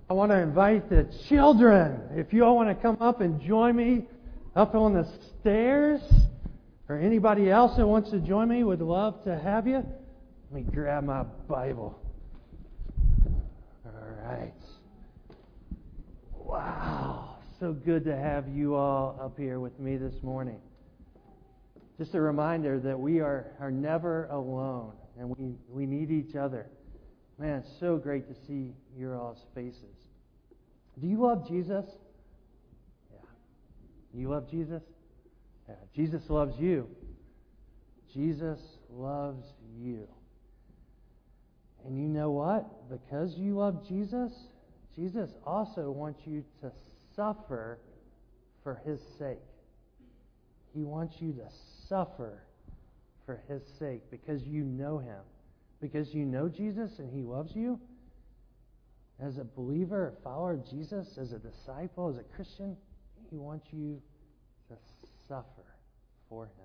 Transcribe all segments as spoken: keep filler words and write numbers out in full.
I want to invite the children. If you all want to come up and join me up on the stairs, or anybody else that wants to join me, would love to have you. Let me grab my Bible. All right. Wow. So good to have you all up here with me this morning. Just a reminder that we are, are never alone, and we, we need each other. Man, it's so great to see your all's faces. Do you love Jesus? Yeah. You love Jesus? Yeah. Jesus loves you. Jesus loves you. And you know what? Because you love Jesus, Jesus also wants you to suffer for His sake. He wants you to suffer for His sake because you know Him. Because you know Jesus and He loves you. As a believer, a follower of Jesus, as a disciple, as a Christian, He wants you to suffer for Him.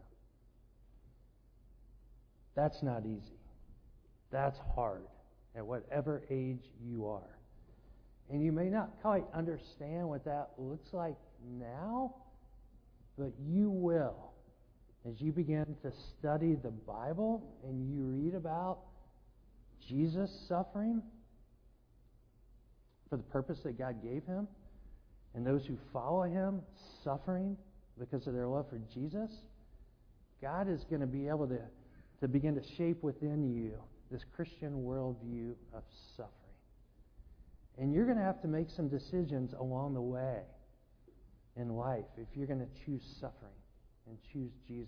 That's not easy. That's hard at whatever age you are. And you may not quite understand what that looks like now, but you will. As you begin to study the Bible and you read about Jesus suffering for the purpose that God gave Him, and those who follow Him suffering because of their love for Jesus, God is going to be able to, to begin to shape within you this Christian worldview of suffering. And you're going to have to make some decisions along the way in life if you're going to choose suffering and choose Jesus.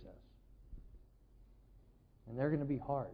And they're going to be hard.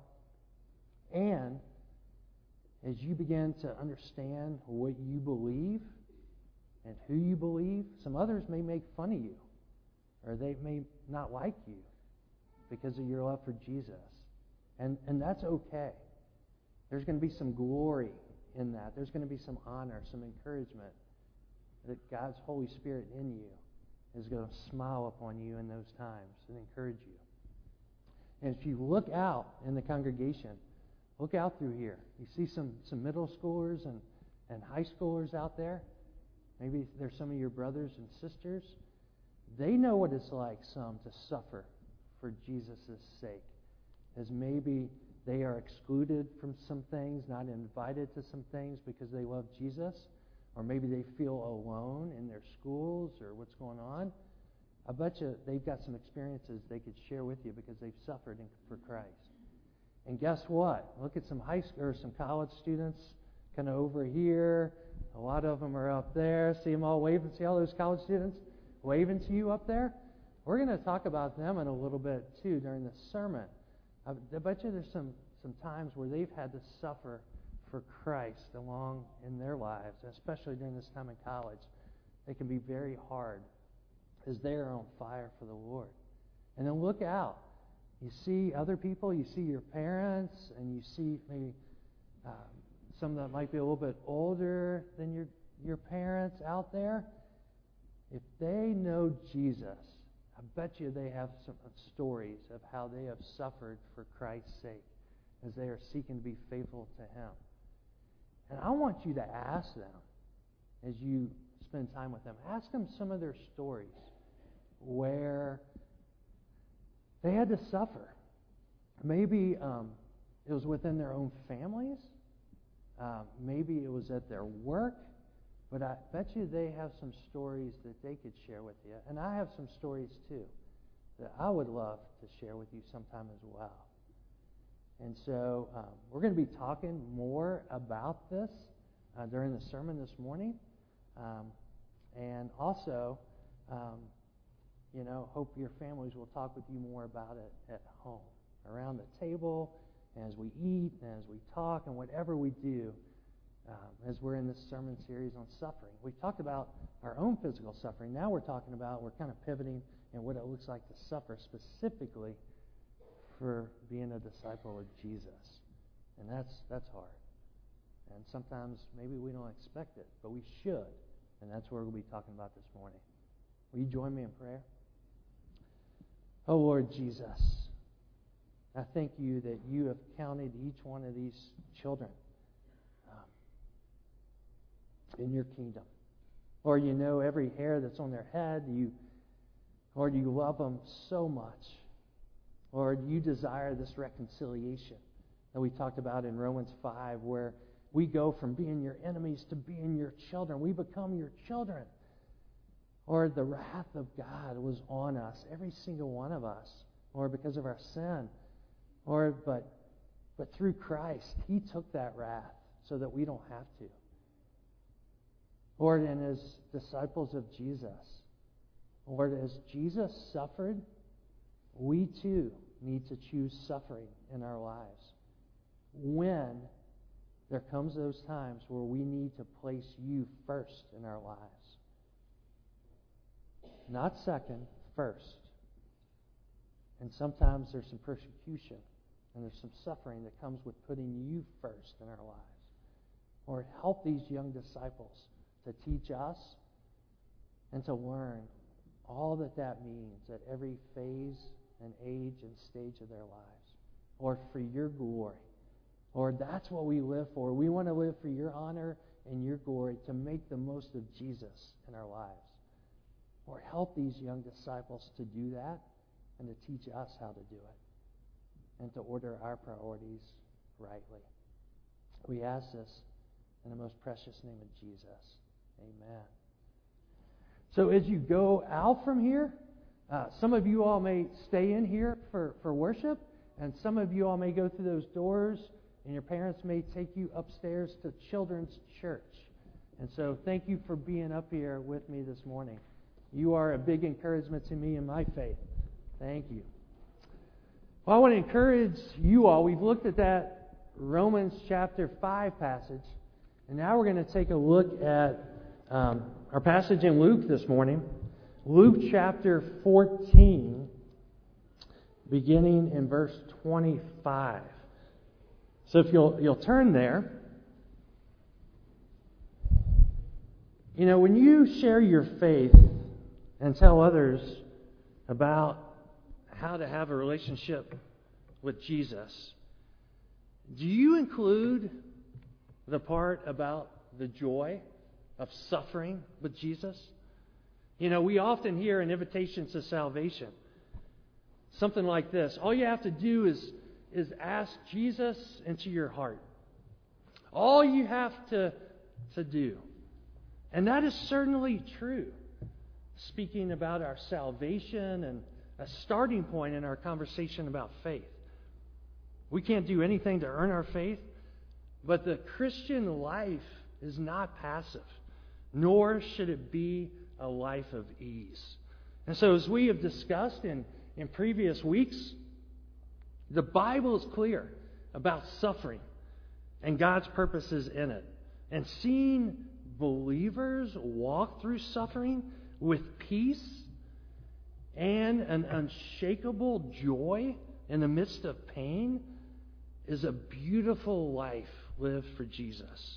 And as you begin to understand what you believe and who you believe, some others may make fun of you, or they may not like you because of your love for Jesus. And, and that's okay. There's going to be some glory in that. There's going to be some honor, some encouragement that God's Holy Spirit in you is going to smile upon you in those times and encourage you. And if you look out in the congregation, look out through here. You see some, some middle schoolers and, and high schoolers out there. Maybe there's some of your brothers and sisters. They know what it's like, some, to suffer for Jesus' sake. As maybe they are excluded from some things, not invited to some things because they love Jesus. Or maybe they feel alone in their schools or what's going on. I bet you they've got some experiences they could share with you because they've suffered in, for Christ. And guess what? Look at some high school or some college students kind of over here. A lot of them are up there. See them all waving. See all those college students waving to you up there? We're going to talk about them in a little bit too during the sermon. I bet you there's some, some times where they've had to suffer for Christ along in their lives, especially during this time in college. They can be very hard as they are on fire for the Lord. And then look out. You see other people, you see your parents, and you see maybe um, some that might be a little bit older than your, your parents out there. If they know Jesus, I bet you they have some stories of how they have suffered for Christ's sake as they are seeking to be faithful to Him. And I want you to ask them, as you spend time with them, ask them some of their stories where they had to suffer. Maybe um, it was within their own families. Uh, maybe it was at their work. But I bet you they have some stories that they could share with you. And I have some stories too that I would love to share with you sometime as well. And so um, we're going to be talking more about this uh, during the sermon this morning. Um, and also, um, you know, hope your families will talk with you more about it at home, around the table, as we eat, and as we talk, and whatever we do. Um, as we're in this sermon series on suffering. We've talked about our own physical suffering. Now we're talking about, we're kind of pivoting in what it looks like to suffer specifically for being a disciple of Jesus. And that's that's hard. And sometimes maybe we don't expect it, but we should. And that's what we'll be talking about this morning. Will you join me in prayer? Oh, Lord Jesus, I thank you that you have counted each one of these children. Um, in your kingdom. Or you know every hair that's on their head, you, or you love them so much. Or you desire this reconciliation that we talked about in Romans five, where we go from being your enemies to being your children. We become your children. Or the wrath of God was on us, every single one of us, or because of our sin. Or but but through Christ, He took that wrath so that we don't have to. Lord, and as disciples of Jesus, Lord, as Jesus suffered, we too need to choose suffering in our lives. When there comes those times where we need to place You first in our lives. Not second, first. And sometimes there's some persecution and there's some suffering that comes with putting You first in our lives. Lord, help these young disciples to teach us and to learn all that that means at every phase and age and stage of their lives. Lord, for Your glory. Lord, that's what we live for. We want to live for Your honor and Your glory, to make the most of Jesus in our lives. Lord, help these young disciples to do that and to teach us how to do it and to order our priorities rightly. We ask this in the most precious name of Jesus. Amen. So as you go out from here, uh, some of you all may stay in here for, for worship, and some of you all may go through those doors, and your parents may take you upstairs to children's church. And so thank you for being up here with me this morning. You are a big encouragement to me in my faith. Thank you. Well, I want to encourage you all. We've looked at that Romans chapter five passage, and now we're going to take a look at um, our passage in Luke this morning. Luke chapter fourteen, beginning in verse twenty-five. So if you'll you'll turn there. You know, when you share your faith and tell others about how to have a relationship with Jesus, do you include the part about the joy of suffering with Jesus? You know, we often hear in invitations to salvation something like this: all you have to do is, is ask Jesus into your heart. All you have to, to do. And that is certainly true, speaking about our salvation and a starting point in our conversation about faith. We can't do anything to earn our faith, but the Christian life is not passive, nor should it be a life of ease. And so as we have discussed in, in previous weeks, the Bible is clear about suffering and God's purposes in it. And seeing believers walk through suffering with peace and an unshakable joy in the midst of pain is a beautiful life lived for Jesus.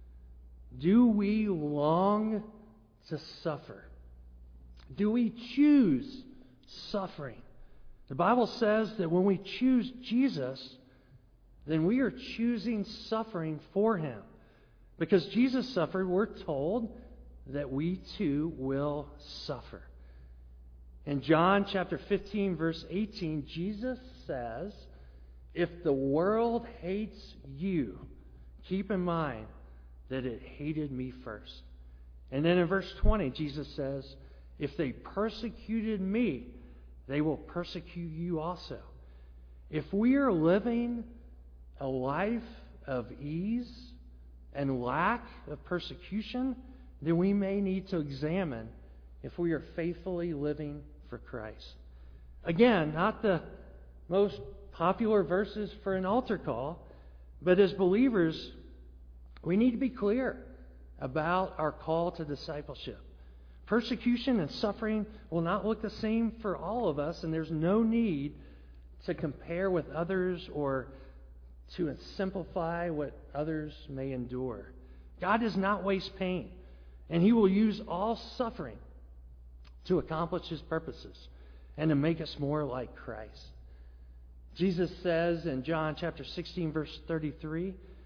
Do we long to suffer? Do we choose suffering? The Bible says that when we choose Jesus, then we are choosing suffering for Him. Because Jesus suffered, we're told that we too will suffer. In John chapter fifteen, verse eighteen, Jesus says, if the world hates you, keep in mind that it hated me first. And then in verse twenty, Jesus says, if they persecuted me, they will persecute you also. If we are living a life of ease and lack of persecution, then we may need to examine if we are faithfully living for Christ. Again, not the most popular verses for an altar call, but as believers, we need to be clear about our call to discipleship. Persecution and suffering will not look the same for all of us, and there's no need to compare with others or to simplify what others may endure. God does not waste pain, and He will use all suffering to accomplish His purposes and to make us more like Christ. Jesus says in John chapter sixteen, verse thirty-three,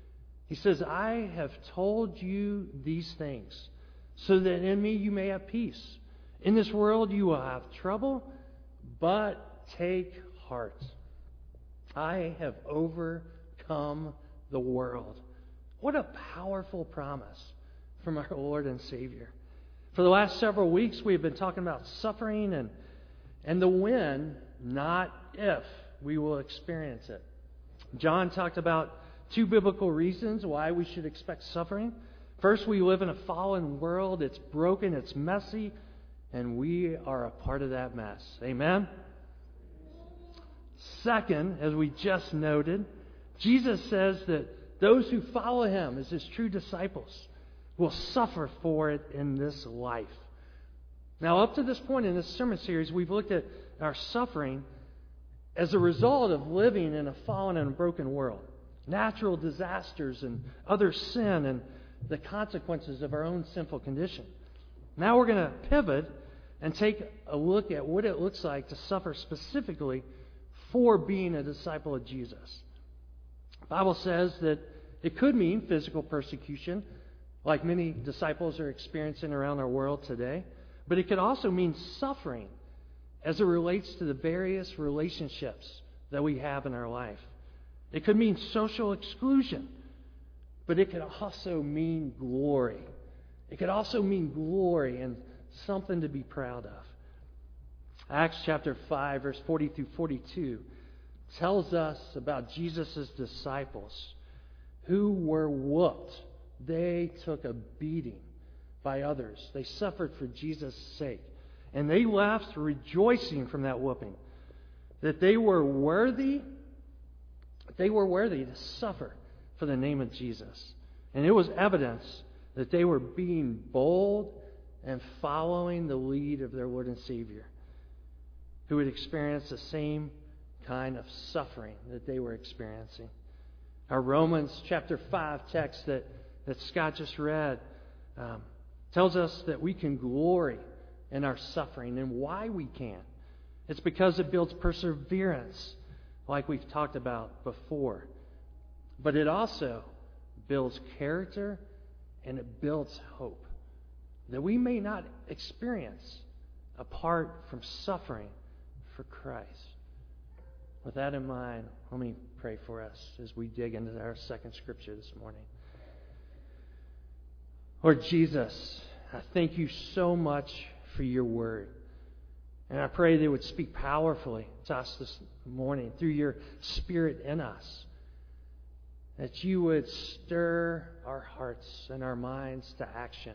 He says, I have told you these things so that in me you may have peace. In this world you will have trouble, but take heart. I have overcome the world. What a powerful promise from our Lord and Savior. For the last several weeks we have been talking about suffering and, and the when, not if, we will experience it. John talked about two biblical reasons why we should expect suffering. First, we live in a fallen world. It's broken, it's messy, and we are a part of that mess. Amen? Second, as we just noted, Jesus says that those who follow Him as His true disciples will suffer for it in this life. Now, up to this point in this sermon series, we've looked at our suffering as a result of living in a fallen and broken world. Natural disasters and other sin and the consequences of our own sinful condition. Now we're going to pivot and take a look at what it looks like to suffer specifically for being a disciple of Jesus. The Bible says that it could mean physical persecution, like many disciples are experiencing around our world today, but it could also mean suffering as it relates to the various relationships that we have in our life. It could mean social exclusion, but it could also mean glory. It could also mean glory and something to be proud of. Acts chapter five, verse forty through forty-two tells us about Jesus' disciples who were whooped. They took a beating by others. They suffered for Jesus' sake. And they left rejoicing from that whooping, that they were worthy They were worthy to suffer for the name of Jesus. And it was evidence that they were being bold and following the lead of their Lord and Savior, who had experienced the same kind of suffering that they were experiencing. Our Romans chapter five text that, that Scott just read um, tells us that we can glory in our suffering, and why we can. It's because it builds perseverance, like we've talked about before. But it also builds character and it builds hope that we may not experience apart from suffering for Christ. With that in mind, let me pray for us as we dig into our second scripture this morning. Lord Jesus, I thank you so much for your word. And I pray that it would speak powerfully to us this morning through your Spirit in us. That you would stir our hearts and our minds to action,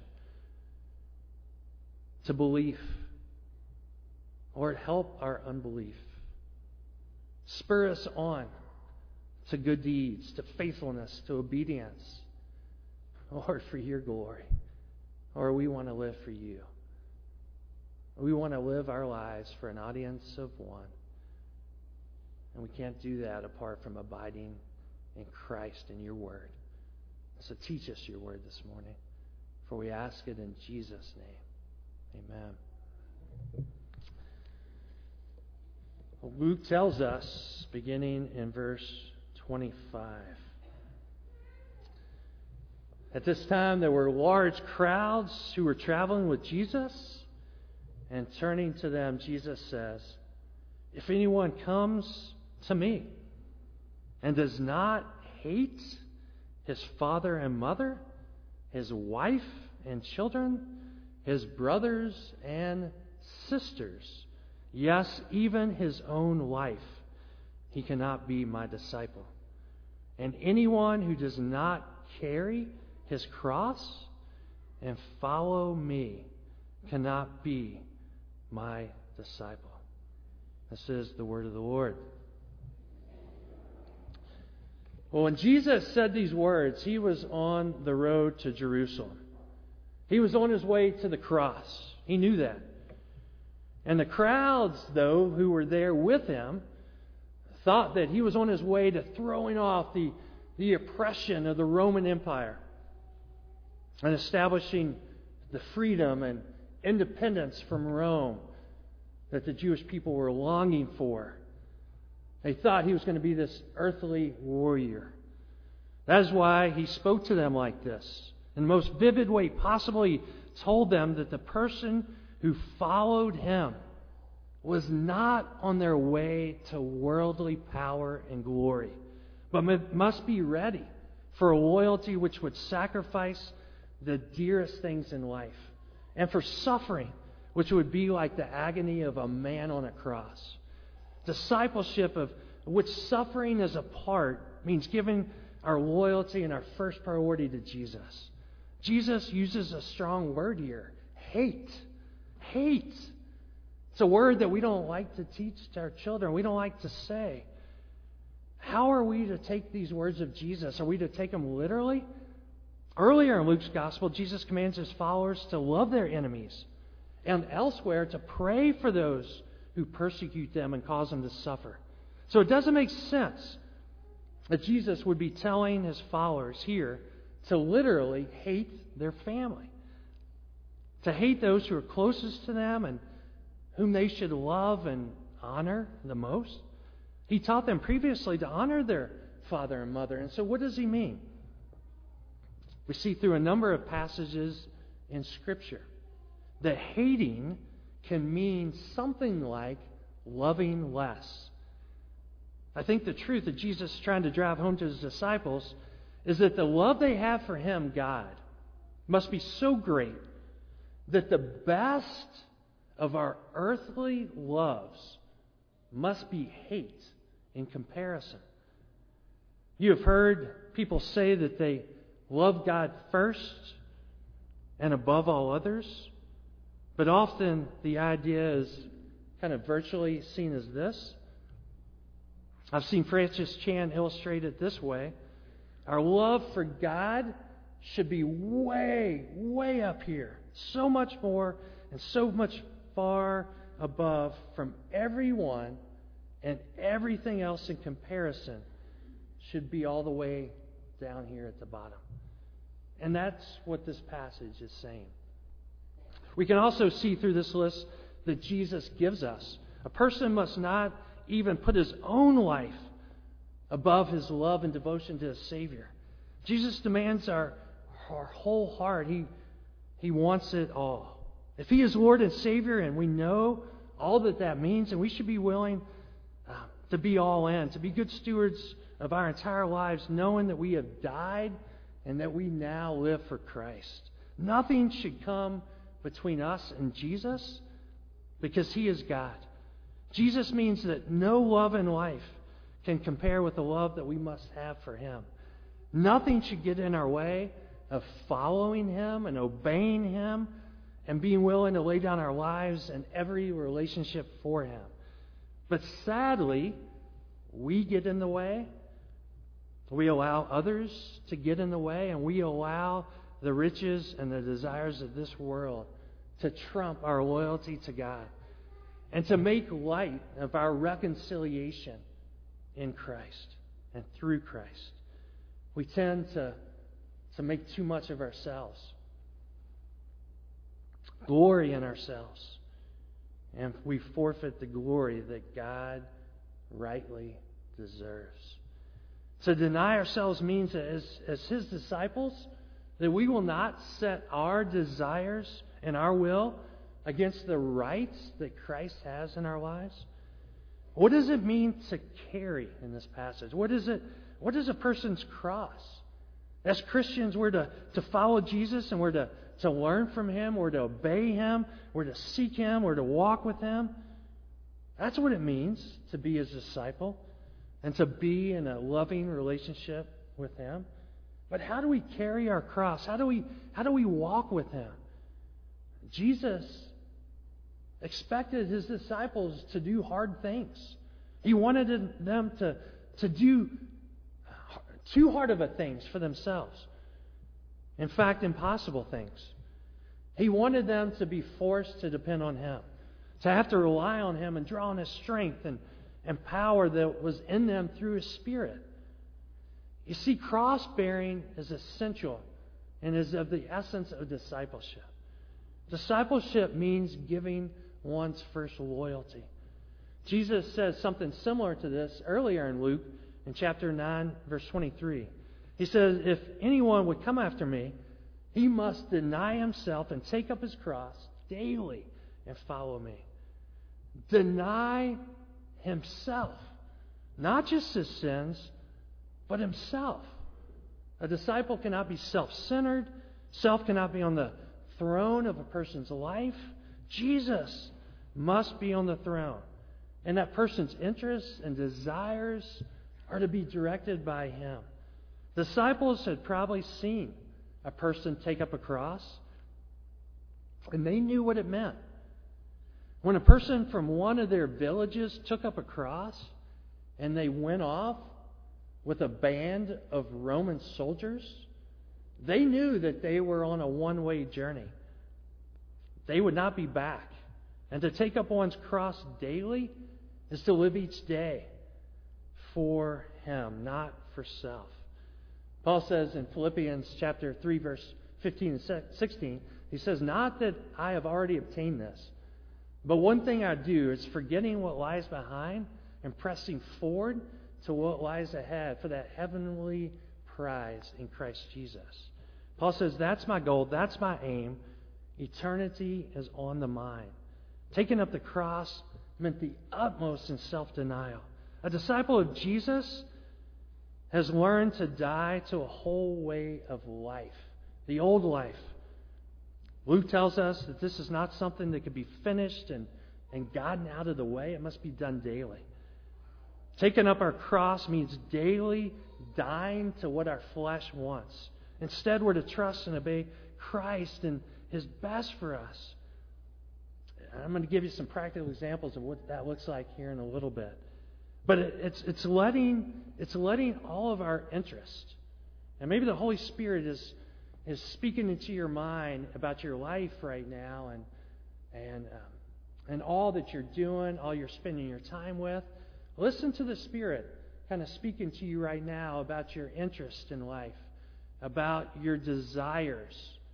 to belief. Lord, help our unbelief. Spur us on to good deeds, to faithfulness, to obedience. Lord, for your glory. Lord, we want to live for you. We want to live our lives for an audience of one. And we can't do that apart from abiding in Christ and your word. So teach us your word this morning. For we ask it in Jesus' name. Amen. Well, Luke tells us, beginning in verse twenty-five. At this time there were large crowds who were traveling with Jesus. And turning to them, Jesus says, if anyone comes to me and does not hate his father and mother, his wife and children, his brothers and sisters, yes, even his own life, he cannot be my disciple. And anyone who does not carry his cross and follow me cannot be my disciple. This is the word of the Lord. Well, when Jesus said these words, he was on the road to Jerusalem. He was on his way to the cross. He knew that. And the crowds, though, who were there with him, thought that he was on his way to throwing off the, the oppression of the Roman Empire and establishing the freedom and independence from Rome that the Jewish people were longing for. They thought he was going to be this earthly warrior That is why he spoke to them like this. In the most vivid way possible, he told them that the person who followed him was not on their way to worldly power and glory, but must be ready for a loyalty which would sacrifice the dearest things in life, and for suffering which would be like the agony of a man on a cross. Discipleship of which suffering is a part means giving our loyalty and our first priority to Jesus. Jesus uses a strong word here. Hate. Hate. It's a word that we don't like to teach to our children. We don't like to say. How are we to take these words of Jesus? Are we to take them literally? Earlier in Luke's Gospel, Jesus commands his followers to love their enemies, and elsewhere to pray for those who persecute them and cause them to suffer. So it doesn't make sense that Jesus would be telling his followers here to literally hate their family, to hate those who are closest to them and whom they should love and honor the most. He taught them previously to honor their father and mother. And so what does he mean? We see through a number of passages in Scripture that hating can mean something like loving less. I think the truth that Jesus is trying to drive home to his disciples is that the love they have for him, God, must be so great that the best of our earthly loves must be hate in comparison. You have heard people say that they love God first and above all others, but often the idea is kind of virtually seen as this. I've seen Francis Chan illustrate it this way. Our love for God should be way, way up here. So much more and so much far above from everyone, and everything else in comparison should be all the way down here at the bottom. And that's what this passage is saying. We can also see through this list that Jesus gives us. A person must not even put his own life above his love and devotion to his Savior. Jesus demands our, our whole heart. He, he wants it all. If he is Lord and Savior, and we know all that that means, and we should be willing uh, to be all in, to be good stewards of our entire lives, knowing that we have died and that we now live for Christ. Nothing should come between us and Jesus, because he is God. Jesus means that no love in life can compare with the love that we must have for him. Nothing should get in our way of following him and obeying him and being willing to lay down our lives and every relationship for him. But sadly, we get in the way. We allow others to get in the way, and we allow the riches and the desires of this world to trump our loyalty to God and to make light of our reconciliation in Christ and through Christ. We tend to, to make too much of ourselves, glory in ourselves, and we forfeit the glory that God rightly deserves. To deny ourselves means that as, as his disciples, that we will not set our desires and our will against the rights that Christ has in our lives. What does it mean to carry in this passage? What is it? What is a person's cross? As Christians, we're to, to follow Jesus, and we're to, to learn from him, we're to obey him, we're to seek him, we're to walk with him. That's what it means to be his disciple and to be in a loving relationship with him. But how do we carry our cross? How do we how do we walk with him? Jesus expected his disciples to do hard things. He wanted them to, to do too hard of a things for themselves. In fact, impossible things. He wanted them to be forced to depend on him, to have to rely on him and draw on his strength and, and power that was in them through his Spirit. You see, cross-bearing is essential and is of the essence of discipleship. Discipleship means giving one's first loyalty. Jesus says something similar to this earlier in Luke in chapter nine, verse twenty-three. He says, if anyone would come after me, he must deny himself and take up his cross daily and follow me. Deny himself. Not just his sins, but himself. A disciple cannot be self-centered. Self cannot be on the throne of a person's life. Jesus must be on the throne. And that person's interests and desires are to be directed by him. Disciples had probably seen a person take up a cross, and they knew what it meant. When a person from one of their villages took up a cross and they went off with a band of Roman soldiers, they knew that they were on a one-way journey. They would not be back. And to take up one's cross daily is to live each day for Him, not for self. Paul says in Philippians chapter three, verse fifteen and sixteen, he says, "Not that I have already obtained this, but one thing I do is forgetting what lies behind and pressing forward to what lies ahead for that heavenly prize in Christ Jesus." Paul says, that's my goal, that's my aim. Eternity is on the mind. Taking up the cross meant the utmost in self-denial. A disciple of Jesus has learned to die to a whole way of life, the old life. Luke tells us that this is not something that could be finished and, and gotten out of the way. It must be done daily. Taking up our cross means daily dying to what our flesh wants. Instead, we're to trust and obey Christ and His best for us. I'm going to give you some practical examples of what that looks like here in a little bit. But it, it's it's letting it's letting all of our interest, and maybe the Holy Spirit is is speaking into your mind about your life right now, and and um, and all that you're doing, all you're spending your time with. Listen to the Spirit kind of speaking to you right now about your interest in life, about your desires,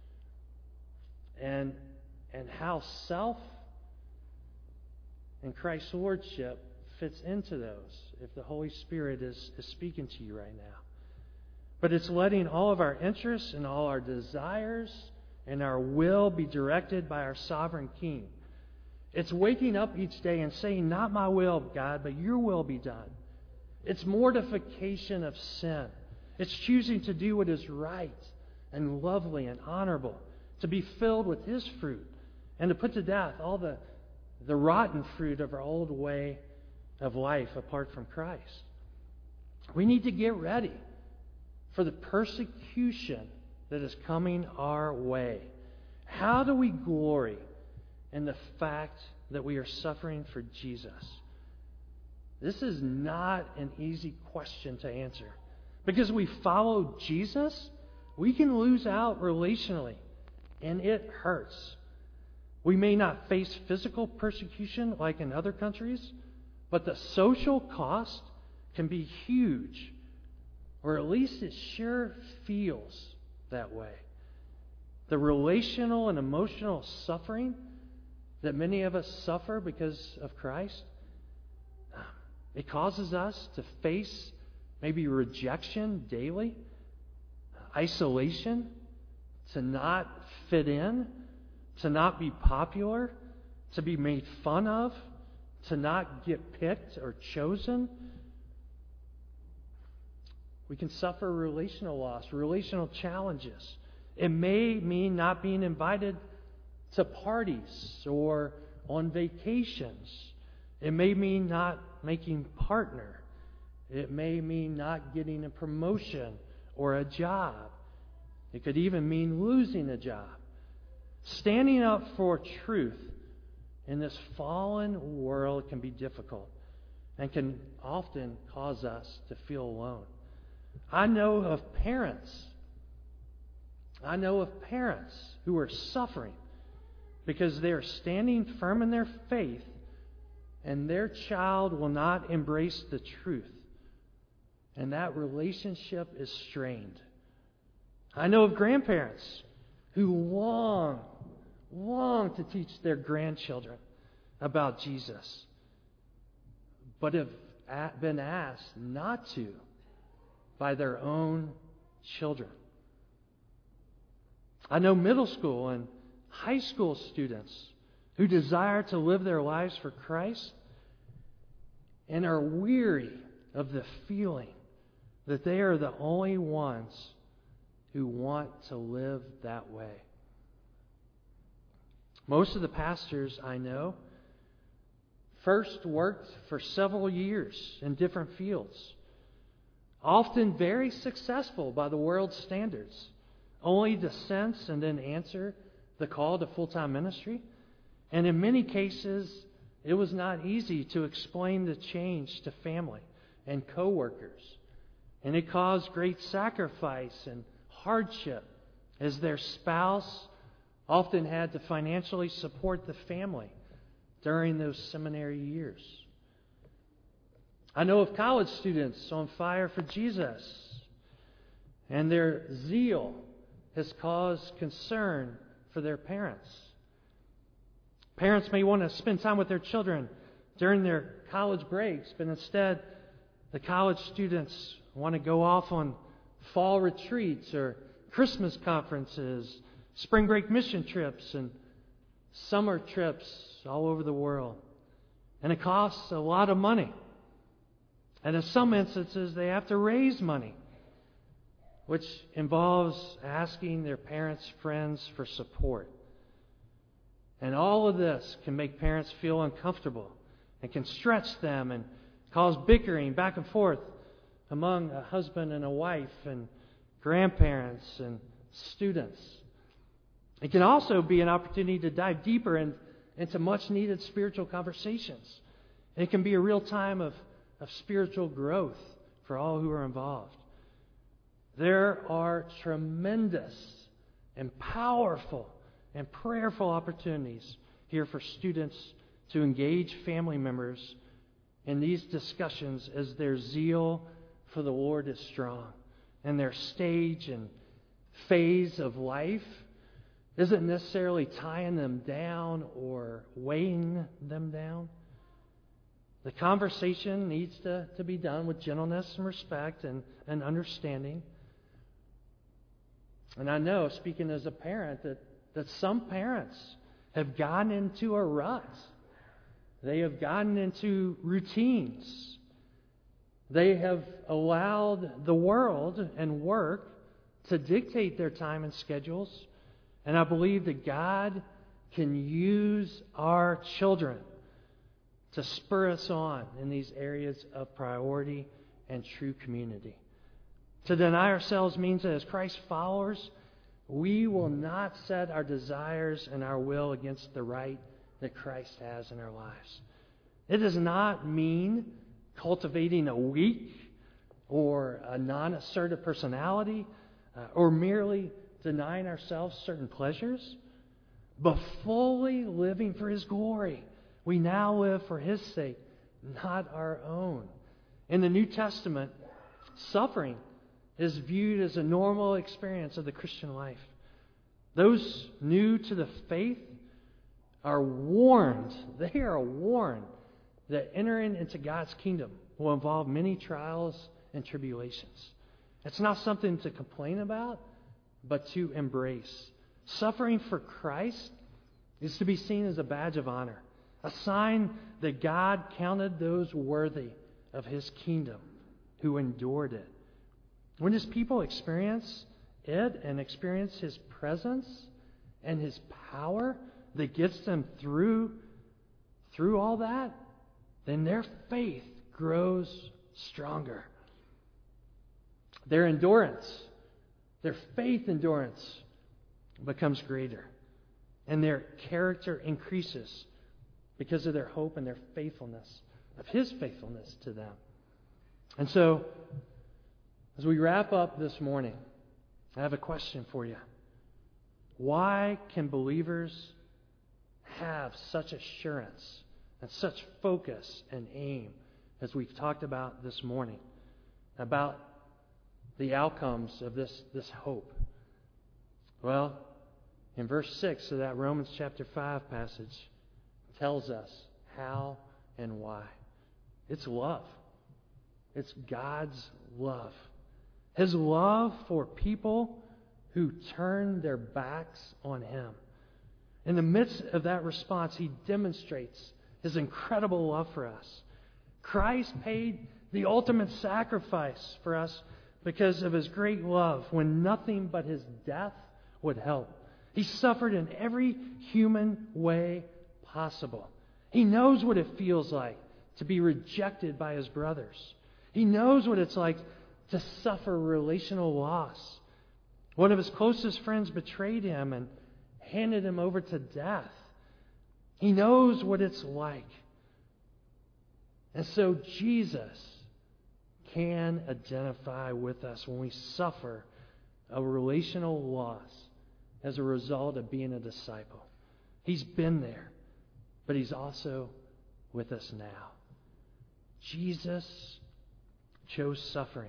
and and how self and Christ's Lordship fits into those if the Holy Spirit is, is speaking to you right now. But it's letting all of our interests and all our desires and our will be directed by our sovereign King. It's waking up each day and saying, not my will, God, but your will be done. It's mortification of sin. It's choosing to do what is right and lovely and honorable, to be filled with His fruit, and to put to death all the, the rotten fruit of our old way of life apart from Christ. We need to get ready for the persecution that is coming our way. How do we glory in the fact that we are suffering for Jesus? This is not an easy question to answer. Because we follow Jesus, we can lose out relationally, and it hurts. We may not face physical persecution like in other countries, but the social cost can be huge, or at least it sure feels that way. The relational and emotional suffering that many of us suffer because of Christ, it causes us to face maybe rejection daily, isolation, to not fit in, to not be popular, to be made fun of, to not get picked or chosen. We can suffer relational loss, relational challenges. It may mean not being invited to parties or on vacations. It may mean not making partner. It may mean not getting a promotion or a job. It could even mean losing a job. Standing up for truth in this fallen world can be difficult and can often cause us to feel alone. I know of parents, I know of parents who are suffering because they are standing firm in their faith and their child will not embrace the truth. And that relationship is strained. I know of grandparents who long, long to teach their grandchildren about Jesus, but have been asked not to by their own children. I know middle school and high school students who desire to live their lives for Christ and are weary of the feeling that they are the only ones who want to live that way. Most of the pastors I know first worked for several years in different fields, often very successful by the world's standards, only to sense and then answer the call to full-time ministry. And in many cases, it was not easy to explain the change to family and coworkers. And it caused great sacrifice and hardship as their spouse often had to financially support the family during those seminary years. I know of college students on fire for Jesus, and their zeal has caused concern for their parents. Parents may want to spend time with their children during their college breaks, but instead the college students want to go off on fall retreats or Christmas conferences, spring break mission trips, and summer trips all over the world. And it costs a lot of money. And in some instances, they have to raise money, which involves asking their parents' friends for support. And all of this can make parents feel uncomfortable and can stretch them and cause bickering back and forth among a husband and a wife and grandparents and students. It can also be an opportunity to dive deeper in, into much-needed spiritual conversations. And it can be a real time of, of spiritual growth for all who are involved. There are tremendous and powerful and prayerful opportunities here for students to engage family members in these discussions as their zeal for the Lord is strong and their stage and phase of life isn't necessarily tying them down or weighing them down. The conversation needs to, to be done with gentleness and respect and, and understanding. And I know, speaking as a parent, that, that some parents have gotten into a rut. They have gotten into routines. They have allowed the world and work to dictate their time and schedules. And I believe that God can use our children to spur us on in these areas of priority and true community. To deny ourselves means that as Christ followers, we will not set our desires and our will against the right that Christ has in our lives. It does not mean cultivating a weak or a non-assertive personality uh, or merely denying ourselves certain pleasures, but fully living for His glory. We now live for His sake, not our own. In the New Testament, suffering is viewed as a normal experience of the Christian life. Those new to the faith are warned, they are warned that entering into God's kingdom will involve many trials and tribulations. It's not something to complain about, but to embrace. Suffering for Christ is to be seen as a badge of honor, a sign that God counted those worthy of His kingdom who endured it. When His people experience it and experience His presence and His power that gets them through, through all that, then their faith grows stronger. Their endurance, their faith endurance becomes greater. And their character increases because of their hope and their faithfulness, of His faithfulness to them. And so, as we wrap up this morning, I have a question for you. Why can believers have such assurance and such focus and aim as we've talked about this morning about the outcomes of this, this hope? Well, in verse six of that Romans chapter five passage tells us how and why. It's love. It's God's love. His love for people who turn their backs on Him. In the midst of that response, He demonstrates His incredible love for us. Christ paid the ultimate sacrifice for us because of His great love when nothing but His death would help. He suffered in every human way possible. He knows what it feels like to be rejected by His brothers. He knows what it's like to suffer relational loss. One of His closest friends betrayed Him and handed Him over to death. He knows what it's like. And so Jesus can identify with us when we suffer a relational loss as a result of being a disciple. He's been there, but He's also with us now. Jesus chose suffering.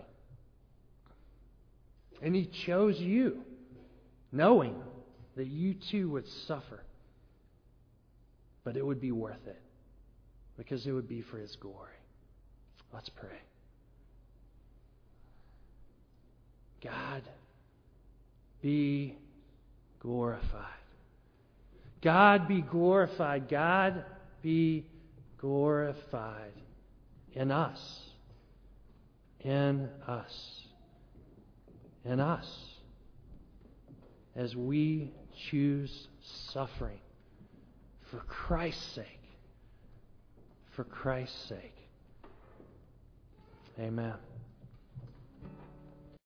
And He chose you, knowing that you too would suffer. But it would be worth it, because it would be for His glory. Let's pray. God, be glorified. God, be glorified. God, be glorified in us. In us. In us. As we choose suffering for Christ's sake. For Christ's sake. Amen.